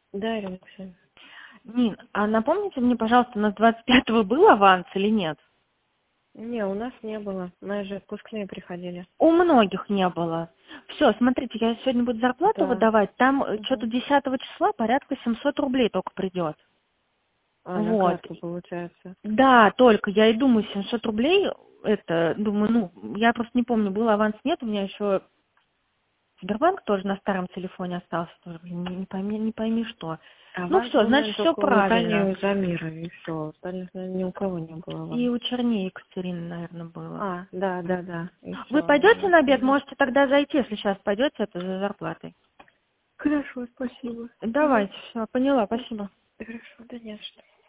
Да, Ирина Алексеевна. Нин, а напомните мне, пожалуйста, у нас 25-го был аванс или нет? Не, у нас не было. У нас же отпускные приходили. У многих не было. Все, смотрите, я сегодня буду зарплату Да. выдавать, там что-то Угу. 10 числа порядка 700 рублей только придет. А, на Вот. карту получается. Да, только я и думаю, 700 рублей, это, думаю, ну, я просто не помню, был аванс, нет, у меня еще Сбербанк тоже на старом телефоне остался, тоже, блин, не пойми что. Ну Аванс все, был, значит, наверное, все только у Тани и правильно. у Замира, и все. Остальных, наверное, ни у кого не было И аванса. у Черней Екатерины, наверное, было. А, да, да, да. И Вы все, пойдете наверное, на обед? остальное. Можете тогда зайти, если сейчас пойдете, это за зарплатой. Хорошо, спасибо. Угу. Давайте, все, поняла, спасибо. Хорошо, да не за что.